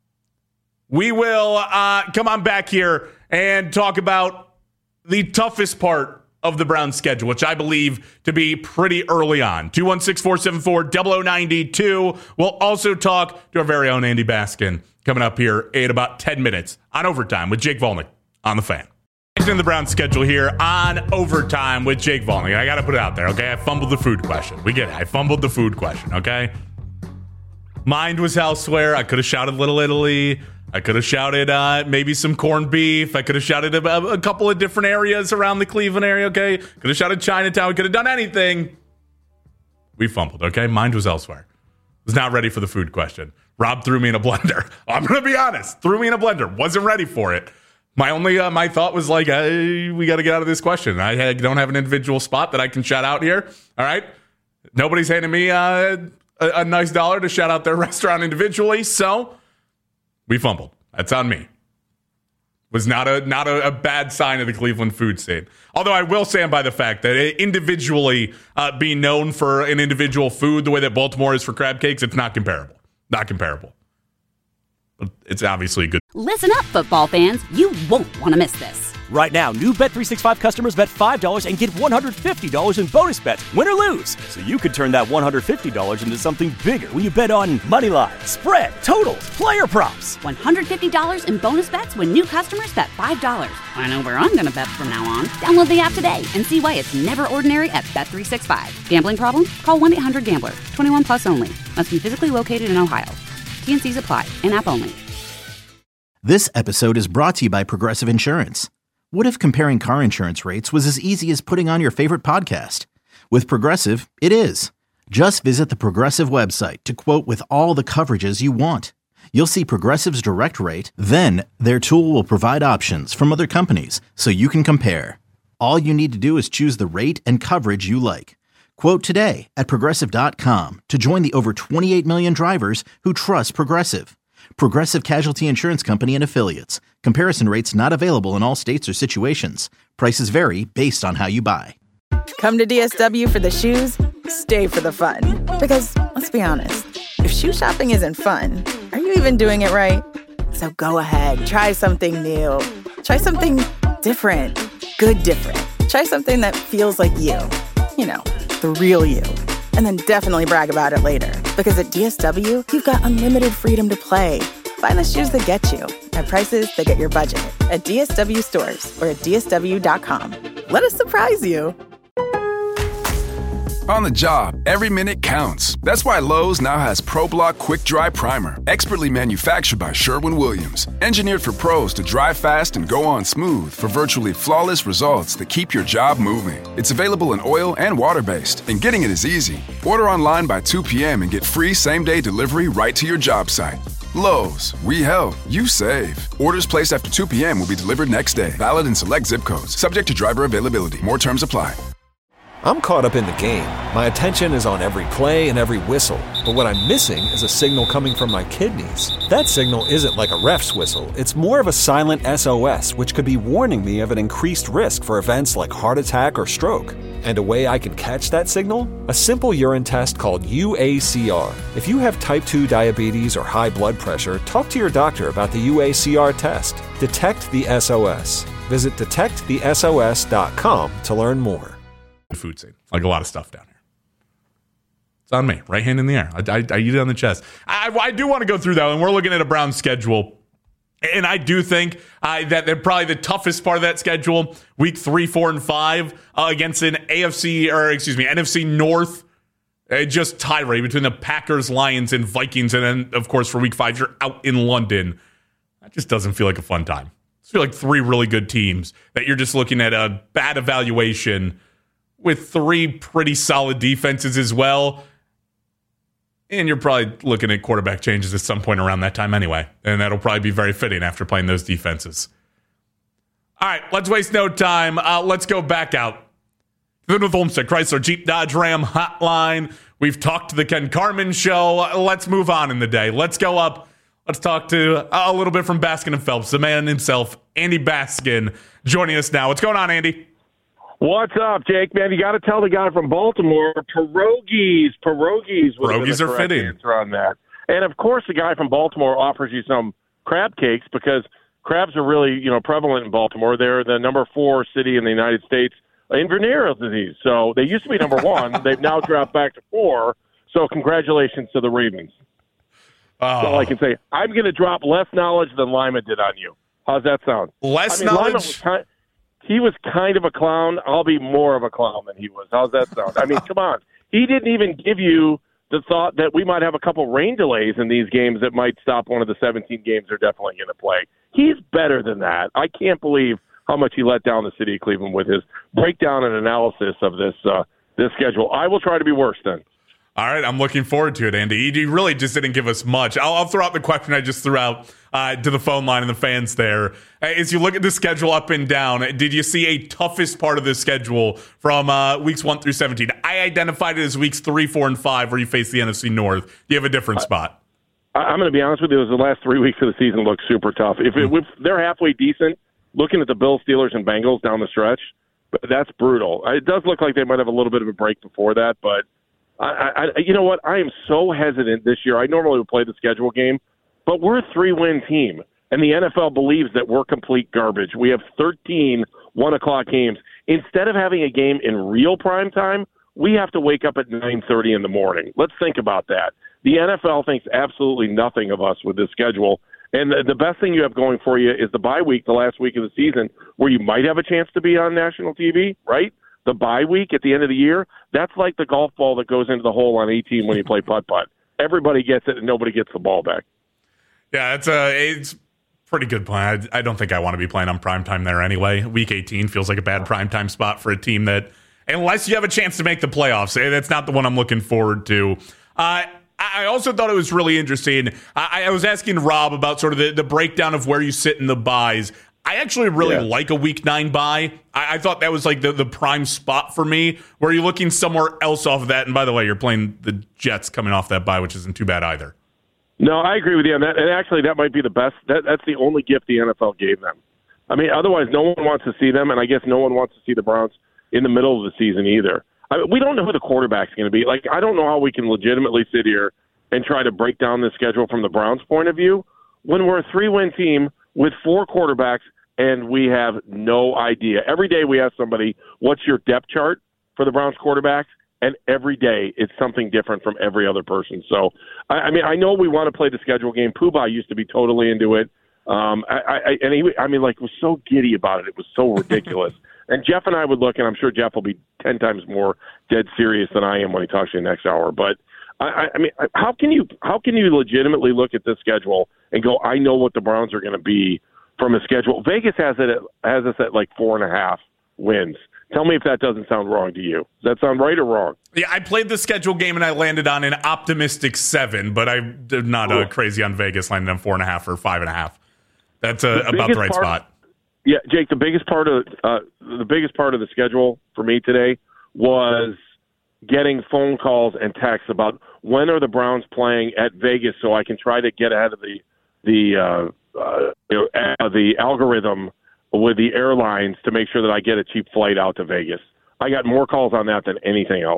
We will uh, come on back here and talk about the toughest part of the Browns schedule, which I believe to be pretty early on. two one six, four seven four, zero zero nine two. We'll also talk to our very own Andy Baskin coming up here in about ten minutes on Overtime with Jake Volnick on The Fan. In the Browns schedule here on Overtime with Jake Volnick. I got to put it out there, okay? I fumbled the food question. We get it. I fumbled the food question, okay? Mind was elsewhere. I could have shouted Little Italy. I could have shouted uh, maybe some corned beef. I could have shouted a, a couple of different areas around the Cleveland area, okay? Could have shouted Chinatown. We could have done anything. We fumbled, okay? Mind was elsewhere. Was not ready for the food question. Rob threw me in a blender. I'm going to be honest. Threw me in a blender. Wasn't ready for it. My only uh, my thought was like, hey, we got to get out of this question. I had, don't have an individual spot that I can shout out here. All right. Nobody's handing me uh, a, a nice dollar to shout out their restaurant individually. So we fumbled. That's on me. Was not a not a, a bad sign of the Cleveland food scene. Although I will stand by the fact that individually uh, being known for an individual food the way that Baltimore is for crab cakes, it's not comparable. Not comparable. But it's obviously good. Listen up, football fans. You won't want to miss this. Right now, new Bet three sixty-five customers bet five dollars and get one hundred fifty dollars in bonus bets, win or lose. So you could turn that one hundred fifty dollars into something bigger when you bet on money line, spread, totals, player props. one hundred fifty dollars in bonus bets when new customers bet five dollars. I know where I'm going to bet from now on. Download the app today and see why it's never ordinary at Bet three sixty-five. Gambling problem? Call one eight hundred gambler. twenty-one plus only. Must be physically located in Ohio. T N Cs apply. In-app only. This episode is brought to you by Progressive Insurance. What if comparing car insurance rates was as easy as putting on your favorite podcast? With Progressive, it is. Just visit the Progressive website to quote with all the coverages you want. You'll see Progressive's direct rate, then their tool will provide options from other companies so you can compare. All you need to do is choose the rate and coverage you like. Quote today at Progressive dot com to join the over twenty-eight million drivers who trust Progressive. Progressive Casualty Insurance Company and Affiliates. Comparison rates not available in all states or situations. Prices vary based on how you buy. Come to D S W for the shoes, stay for the fun. Because, let's be honest, if shoe shopping isn't fun, are you even doing it right? So go ahead, try something new. Try something different. Good different. Try something that feels like you. You know, the real you. And then definitely brag about it later. Because at D S W, you've got unlimited freedom to play. Find the shoes that get you at prices that get your budget at D S W stores or at D S W dot com. Let us surprise you. On the job, every minute counts. That's why Lowe's now has ProBlock Quick Dry Primer, expertly manufactured by Sherwin-Williams. Engineered for pros to dry fast and go on smooth for virtually flawless results that keep your job moving. It's available in oil and water-based, and getting it is easy. Order online by two p.m. and get free same-day delivery right to your job site. Lowe's, we help, you save. Orders placed after two p.m. will be delivered next day. Valid in select zip codes. Subject to driver availability. More terms apply. I'm caught up in the game. My attention is on every play and every whistle. But what I'm missing is a signal coming from my kidneys. That signal isn't like a ref's whistle. It's more of a silent S O S, which could be warning me of an increased risk for events like heart attack or stroke. And a way I can catch that signal? A simple urine test called U A C R. If you have type two diabetes or high blood pressure, talk to your doctor about the U A C R test. Detect the S O S. Visit detect the S O S dot com to learn more. Food scene, like a lot of stuff down here. It's on me, right hand in the air. I, I, I eat it on the chest. I, I do want to go through that, and we're looking at a Browns schedule, and I do think uh, that they're probably the toughest part of that schedule, week three, four, and five, uh, against an A F C or excuse me, N F C North, uh, just tirade between the Packers, Lions, and Vikings, and then of course for week five, you're out in London. That just doesn't feel like a fun time. It feels like three really good teams that you're just looking at a bad evaluation with three pretty solid defenses as well. And you're probably looking at quarterback changes at some point around that time anyway. And that'll probably be very fitting after playing those defenses. All right, let's waste no time. Uh, let's go back out. The North Olmsted Chrysler Jeep Dodge Ram hotline. We've talked to the Ken Carman show. Let's move on in the day. Let's go up. Let's talk to uh, a little bit from Baskin and Phelps, the man himself, Andy Baskin, joining us now. What's going on, Andy? What's up, Jake? Man, you got to tell the guy from Baltimore, pierogies, pierogies. Pierogies are fitting. Answer on that. And, of course, the guy from Baltimore offers you some crab cakes because crabs are really, you know, prevalent in Baltimore. They're the number four city in the United States in venereal disease. So they used to be number one. They've now dropped back to four. So congratulations to the Ravens. Oh. That's all I can say. I'm going to drop less knowledge than Lima did on you. How's that sound? Less I mean, knowledge? Lima was kind, he was kind of a clown. I'll be more of a clown than he was. How's that sound? I mean, come on. He didn't even give you the thought that we might have a couple rain delays in these games that might stop one of the seventeen games they're definitely going to play. He's better than that. I can't believe how much he let down the city of Cleveland with his breakdown and analysis of this uh, this schedule. I will try to be worse then. All right, I'm looking forward to it, Andy. You really just didn't give us much. I'll, I'll throw out the question I just threw out uh, to the phone line and the fans there. As you look at the schedule up and down, did you see a toughest part of the schedule from uh, weeks one through seventeen? I identified it as weeks three, four, and five where you face the N F C North. Do you have a different spot? I, I'm going to be honest with you. It was the last three weeks of the season look super tough. If, it, if they're halfway decent, looking at the Bills, Steelers, and Bengals down the stretch, but that's brutal. It does look like they might have a little bit of a break before that, but I, I, you know what? I am so hesitant this year. I normally would play the schedule game, but we're a three-win team, and the N F L believes that we're complete garbage. We have thirteen one o'clock games. Instead of having a game in real prime time, we have to wake up at nine thirty in the morning. Let's think about that. The N F L thinks absolutely nothing of us with this schedule, and the, the best thing you have going for you is the bye week, the last week of the season, where you might have a chance to be on national T V, right? The bye week at the end of the year, that's like the golf ball that goes into the hole on eighteen when you play putt-putt. Everybody gets it and nobody gets the ball back. Yeah, it's, uh, it's Pretty good plan. I, I don't think I want to be playing on primetime there anyway. Week eighteen feels like a bad primetime spot for a team that, unless you have a chance to make the playoffs, that's not the one I'm looking forward to. Uh, I also thought it was really interesting. I, I was asking Rob about sort of the, the breakdown of where you sit in the buys. I actually really yeah. like a week nine buy. I, I thought that was like the, the prime spot for me. Where you're looking somewhere else off of that. And by the way, you're playing the Jets coming off that buy, which isn't too bad either. No, I agree with you on that. And actually, that might be the best. That, that's the only gift the N F L gave them. I mean, otherwise, no one wants to see them. And I guess no one wants to see the Browns in the middle of the season either. I mean, we don't know who the quarterback's going to be. Like, I don't know how we can legitimately sit here and try to break down the schedule from the Browns' point of view when we're a three-win team with four quarterbacks and we have no idea. Every day we ask somebody, what's your depth chart for the Browns quarterbacks? And every day it's something different from every other person. So, I, I mean, I know we want to play the schedule game. Poobah used to be totally into it. Um, I, I, and he, I mean, like, was so giddy about it. It was so ridiculous. And Jeff and I would look, and I'm sure Jeff will be ten times more dead serious than I am when he talks to you next hour. But I, I mean, how can you how can you legitimately look at this schedule and go, I know what the Browns are going to be from a schedule? Vegas has it at, has us at like four and a half wins. Tell me if that doesn't sound wrong to you. Does that sound right or wrong? Yeah, I played the schedule game and I landed on an optimistic seven, but I'm not uh, crazy on Vegas landing on four and a half or five and a half. That's uh, about the right part, spot. Yeah, Jake. The biggest part of uh, the biggest part of the schedule for me today was getting phone calls and texts about when are the Browns playing at Vegas, so I can try to get ahead of the the uh, uh, you know, uh, the algorithm with the airlines to make sure that I get a cheap flight out to Vegas. I got more calls on that than anything else.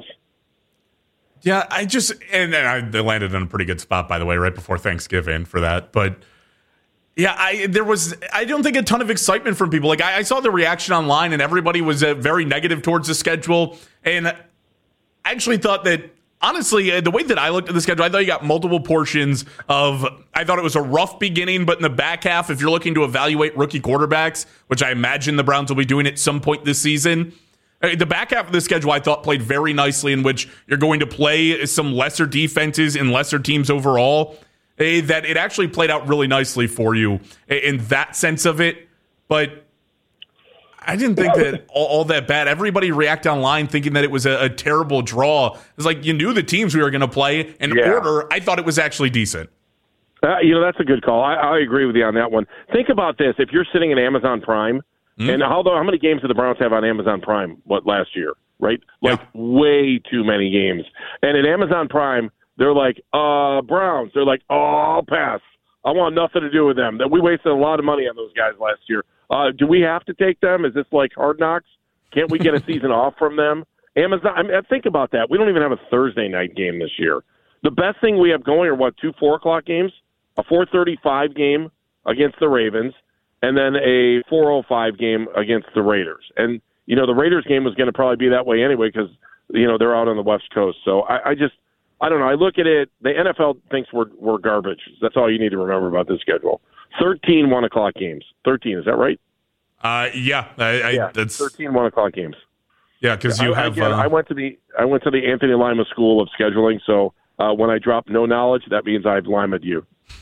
Yeah, I just and, and I landed in a pretty good spot, by the way, right before Thanksgiving for that, but. Yeah, I there was I don't think a ton of excitement from people. Like I, I saw the reaction online, and everybody was uh, very negative towards the schedule. And I actually thought that honestly, uh, the way that I looked at the schedule, I thought you got multiple portions of. I thought it was a rough beginning, but in the back half, if you're looking to evaluate rookie quarterbacks, which I imagine the Browns will be doing at some point this season. Uh, the back half of the schedule, I thought, played very nicely, in which you're going to play some lesser defenses and lesser teams overall. That it actually played out really nicely for you in that sense of it. But I didn't think that all, all that bad. Everybody reacted online thinking that it was a, a terrible draw. It's like you knew the teams we were going to play. In yeah. order, I thought it was actually decent. Uh, you know, that's a good call. I, I agree with you on that one. Think about this. If you're sitting in Amazon Prime, mm-hmm. and how, how many games did the Browns have on Amazon Prime what last year, right? Like yeah. way too many games. And in Amazon Prime, they're like, uh, Browns. They're like, oh, I'll pass. I want nothing to do with them. That we wasted a lot of money on those guys last year. Uh, do we have to take them? Is this like Hard Knocks? Can't we get a season off from them? Amazon. I mean, think about that. We don't even have a Thursday night game this year. The best thing we have going are what two four o'clock games, a four thirty-five game against the Ravens, and then a four oh five game against the Raiders. And you know the Raiders game was going to probably be that way anyway because you know they're out on the West Coast. So I, I just. I don't know. I look at it. The N F L thinks we're we're garbage. That's all you need to remember about this schedule. Thirteen one o'clock games. Thirteen, is that right? Uh, yeah, I, I, yeah. That's thirteen one o'clock games. Yeah, because you I, have. Again, uh, I went to the I went to the Anthony Lima School of Scheduling. So uh, when I drop no knowledge, that means I've limed you.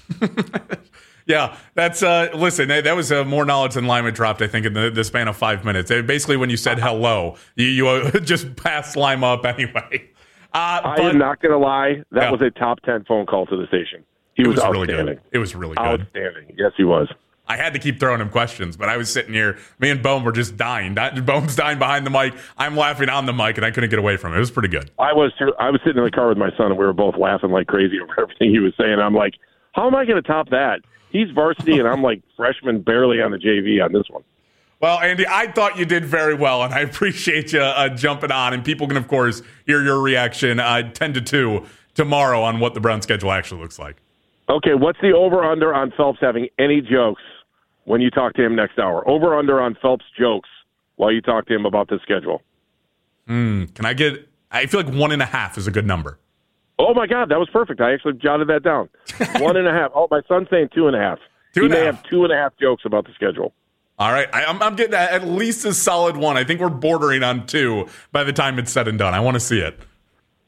Yeah, that's uh, listen. That was uh, more knowledge than Lima dropped. I think in the, the span of five minutes. Basically, when you said hello, you, you uh, just passed Lima up anyway. Uh, I but, am not going to lie. That yeah. was a top ten phone call to the station. He it was, was outstanding. really good. It was really good. Outstanding. Yes, he was. I had to keep throwing him questions, but I was sitting here. Me and Bone were just dying. Bone's dying behind the mic. I'm laughing on the mic, and I couldn't get away from it. It was pretty good. I was too. I was sitting in the car with my son, and we were both laughing like crazy over everything he was saying. I'm like, how am I going to top that? He's varsity, and I'm like freshman, barely on the J V on this one. Well, Andy, I thought you did very well, and I appreciate you uh, jumping on. And people can, of course, hear your reaction uh, ten to two tomorrow on what the Brown schedule actually looks like. Okay, what's the over-under on Phelps having any jokes when you talk to him next hour? Over-under on Phelps jokes while you talk to him about the schedule. Hmm. Can I get – I feel like one and a half is a good number. Oh, my God, that was perfect. I actually jotted that down. One and a half. Oh, my son's saying two and a half. Two he and a may half. have two and a half jokes about the schedule. All right. I, I'm, I'm getting at least a solid one. I think we're bordering on two by the time it's said and done. I want to see it.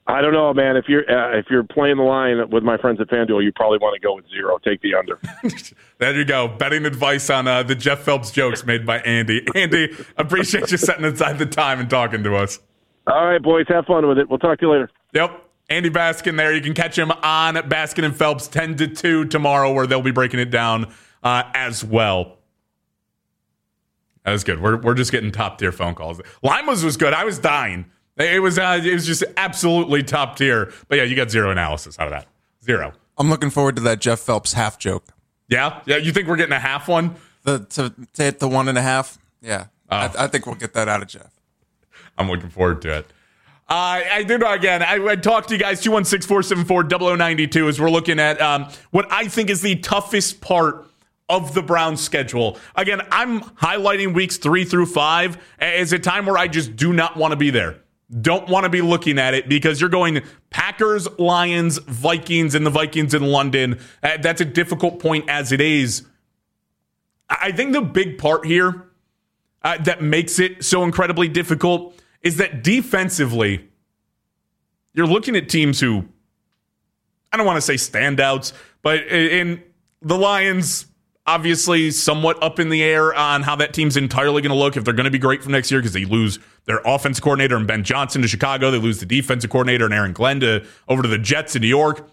I don't know, man. If you're uh, if you're playing the line with my friends at FanDuel, you probably want to go with zero. Take the under. There you go. Betting advice on uh, the Jeff Phelps jokes made by Andy. Andy, appreciate you setting aside the time and talking to us. All right, boys. Have fun with it. We'll talk to you later. Yep. Andy Baskin there. You can catch him on Baskin and Phelps ten to two tomorrow, where they'll be breaking it down uh, as well. That was good. We're we're just getting top tier phone calls. Lima's was good. I was dying. It was uh, it was just absolutely top tier. But yeah, you got zero analysis out of that. Zero. I'm looking forward to that Jeff Phelps half joke. Yeah? Yeah, you think we're getting a half one? The to, to hit the one and a half? Yeah. Oh. I, I think we'll get that out of Jeff. I'm looking forward to it. Uh, I did, again, I, I talked to you guys, two one six, four seven four, zero zero nine two, as we're looking at um, what I think is the toughest part of the Browns schedule. Again, I'm highlighting weeks three through five as a time where I just do not want to be there. Don't want to be looking at it because you're going Packers, Lions, Vikings, and the Vikings in London. Uh, that's a difficult point as it is. I think the big part here uh, that makes it so incredibly difficult is that defensively, you're looking at teams who, I don't want to say standouts, but in the Lions, obviously somewhat up in the air on how that team's entirely going to look, if they're going to be great for next year, because they lose their offensive coordinator and Ben Johnson to Chicago. They lose the defensive coordinator and Aaron Glenn to, over to the Jets in New York.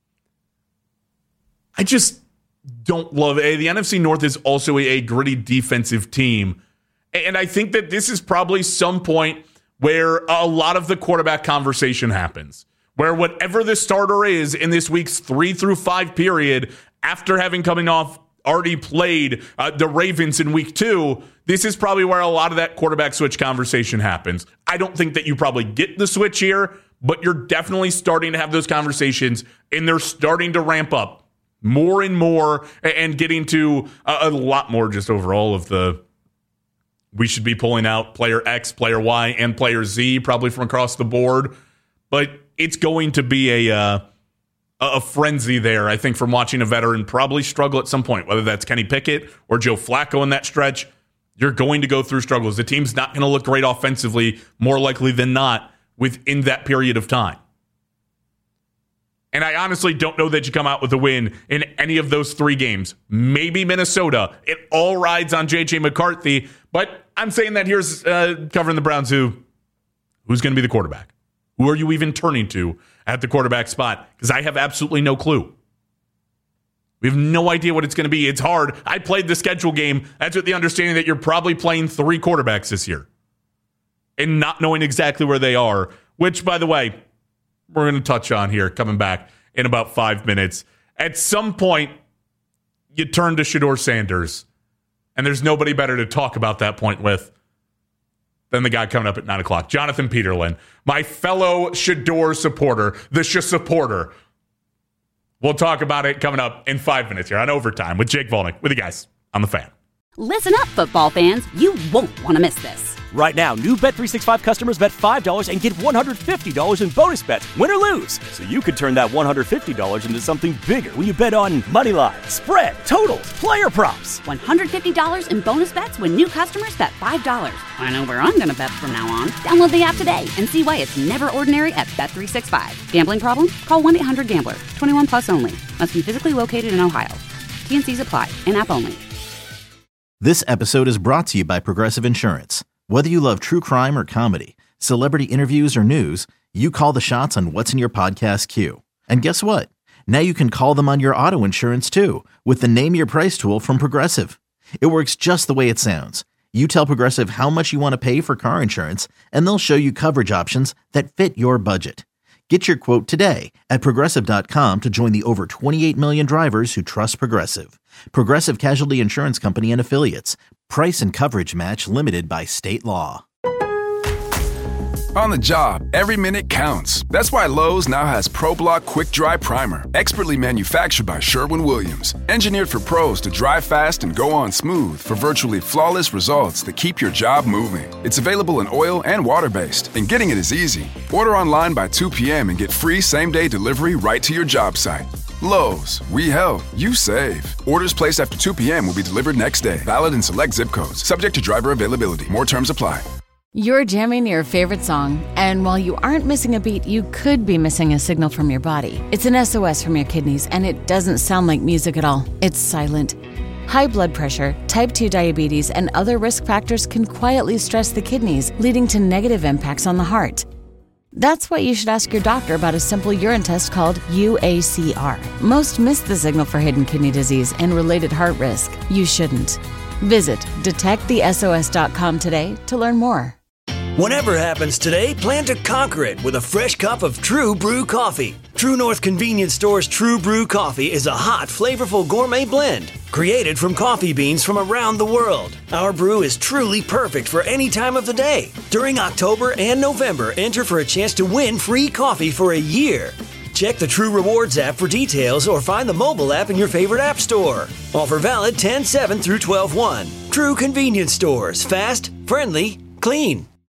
I just don't love it. The N F C North is also a, a gritty defensive team. And I think that this is probably some point where a lot of the quarterback conversation happens, where whatever the starter is in this week's three through five period, after having coming off already played uh, the Ravens in week two, this is probably where a lot of that quarterback switch conversation happens. I don't think that you probably get the switch here, but you're definitely starting to have those conversations, and they're starting to ramp up more and more and getting to a, a lot more just overall of the, we should be pulling out player X, player Y, and player Z probably from across the board. But it's going to be a uh, a frenzy there, I think, from watching a veteran probably struggle at some point, whether that's Kenny Pickett or Joe Flacco in that stretch. You're going to go through struggles. The team's not going to look great offensively, more likely than not, within that period of time. And I honestly don't know that you come out with a win in any of those three games. Maybe Minnesota. It all rides on J J McCarthy. But I'm saying that here's uh, covering the Browns who, who's going to be the quarterback? Who are you even turning to at the quarterback spot? Because I have absolutely no clue. We have no idea what it's going to be. It's hard. I played the schedule game. That's with the understanding that you're probably playing three quarterbacks this year and not knowing exactly where they are, which, by the way, we're going to touch on here coming back in about five minutes. At some point, you turn to Shedeur Sanders, and there's nobody better to talk about that point with than the guy coming up at nine o'clock, Jonathan Peterlin, my fellow Shedeur supporter, the Sh supporter. We'll talk about it coming up in five minutes here on Overtime with Jake Volnick, with you guys on The Fan. Listen up, football fans. You won't want to miss this. Right now, new Bet three sixty-five customers bet five dollars and get one hundred fifty dollars in bonus bets, win or lose. So you could turn that one hundred fifty dollars into something bigger when you bet on money line, spread, totals, player props. one hundred fifty dollars in bonus bets when new customers bet five dollars. I know where I'm going to bet from now on. Download the app today and see why it's never ordinary at Bet three sixty-five. Gambling problem? Call one eight hundred gambler. twenty-one plus only. Must be physically located in Ohio. T and C's apply. In-app only. This episode is brought to you by Progressive Insurance. Whether you love true crime or comedy, celebrity interviews or news, you call the shots on what's in your podcast queue. And guess what? Now you can call them on your auto insurance too with the Name Your Price tool from Progressive. It works just the way it sounds. You tell Progressive how much you want to pay for car insurance, and they'll show you coverage options that fit your budget. Get your quote today at Progressive dot com to join the over twenty-eight million drivers who trust Progressive. Progressive Casualty Insurance Company and Affiliates. Price and coverage match limited by state law. On the job, every minute counts. That's why Lowe's now has ProBlock Quick Dry Primer, expertly manufactured by Sherwin-Williams. Engineered for pros to dry fast and go on smooth for virtually flawless results that keep your job moving. It's available in oil and water-based, and getting it is easy. Order online by two p.m. and get free same-day delivery right to your job site. Lowe's, we help, you save. Orders placed after two p.m. will be delivered next day. Valid in select zip codes. Subject to driver availability. More terms apply. You're jamming your favorite song, and while you aren't missing a beat, you could be missing a signal from your body. It's an S O S from your kidneys, and it doesn't sound like music at all. It's silent. High blood pressure, type two diabetes, and other risk factors can quietly stress the kidneys, leading to negative impacts on the heart. That's why you should ask your doctor about a simple urine test called U A C R. Most miss the signal for hidden kidney disease and related heart risk. You shouldn't. Visit detect the S O S dot com today to learn more. Whatever happens today, plan to conquer it with a fresh cup of True Brew coffee. True North Convenience Store's True Brew coffee is a hot, flavorful gourmet blend created from coffee beans from around the world. Our brew is truly perfect for any time of the day. During October and November, enter for a chance to win free coffee for a year. Check the True Rewards app for details or find the mobile app in your favorite app store. Offer valid ten seven through twelve one. True Convenience Stores. Fast, friendly, clean.